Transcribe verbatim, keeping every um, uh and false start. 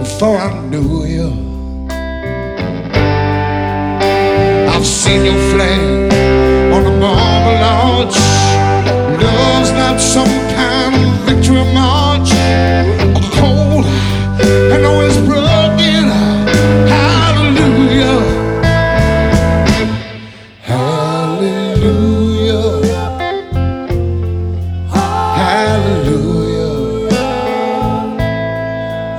before I knew you. I've seen your flag on the marble arch. Love's not some kind of victory march. A cold and always broke.